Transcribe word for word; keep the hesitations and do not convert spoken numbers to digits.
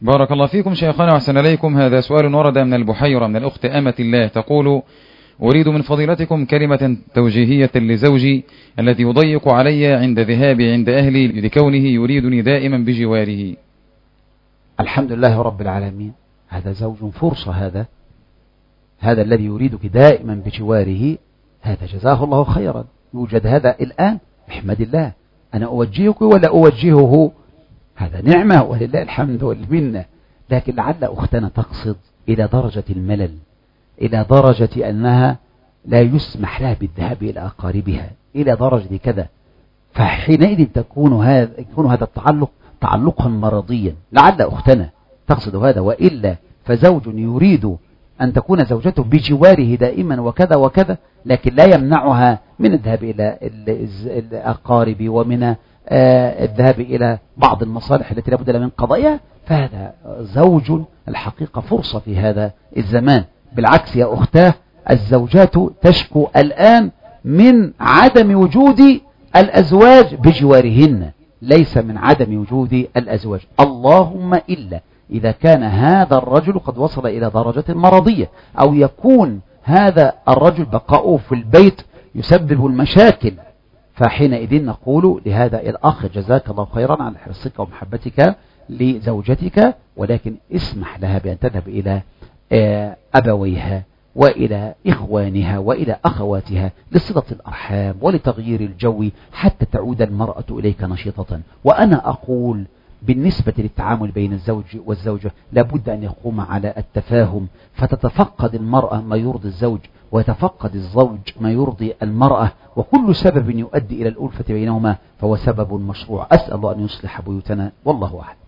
بارك الله فيكم شيخنا وأحسن إليكم. هذا سؤال ورد من البحيرة من الأخت أمة الله، تقول: أريد من فضيلتكم كلمة توجيهية لزوجي الذي يضيق علي عند ذهابي عند أهلي لكونه يريدني دائما بجواره. الحمد لله رب العالمين، هذا زوج فرصة، هذا هذا الذي يريدك دائما بجواره، هذا جزاه الله خيرا. يوجد هذا الآن، احمد الله. أنا أوجهك ولا أوجهه، هذا نعمة ولله الحمد والمنة. لكن لعل أختنا تقصد إلى درجة الملل، إلى درجة أنها لا يسمح لها بالذهاب إلى أقاربها، إلى درجة كذا، فحينئذ تكون هذا يكون هذا التعلق تعلقا مرضيا. لعل أختنا تقصد هذا، وإلا فزوج يريد أن تكون زوجته بجواره دائما وكذا وكذا، لكن لا يمنعها من الذهاب إلى الأقارب ومن الذهاب إلى بعض المصالح التي لا بد لها من قضائها، فهذا زوج الحقيقة فرصة في هذا الزمان. بالعكس يا أختاه، الزوجات تشكو الآن من عدم وجود الأزواج بجوارهن، ليس من عدم وجود الأزواج، اللهم إلا إذا كان هذا الرجل قد وصل إلى درجة مرضية، أو يكون هذا الرجل بقاؤه في البيت يسبب المشاكل، فحينئذ نقول لهذا الأخ: جزاك الله خيرا على حرصك ومحبتك لزوجتك، ولكن اسمح لها بأن تذهب إلى أبويها وإلى إخوانها وإلى أخواتها لصلة الأرحام ولتغيير الجو حتى تعود المرأة إليك نشيطة. وأنا أقول بالنسبة للتعامل بين الزوج والزوجة لابد أن يقوم على التفاهم، فتتفقد المرأة ما يرضي الزوج ويتفقد الزوج ما يرضي المرأة، وكل سبب يؤدي إلى الألفة بينهما فهو سبب مشروع. أسأل الله أن يصلح بيوتنا، والله أعلم.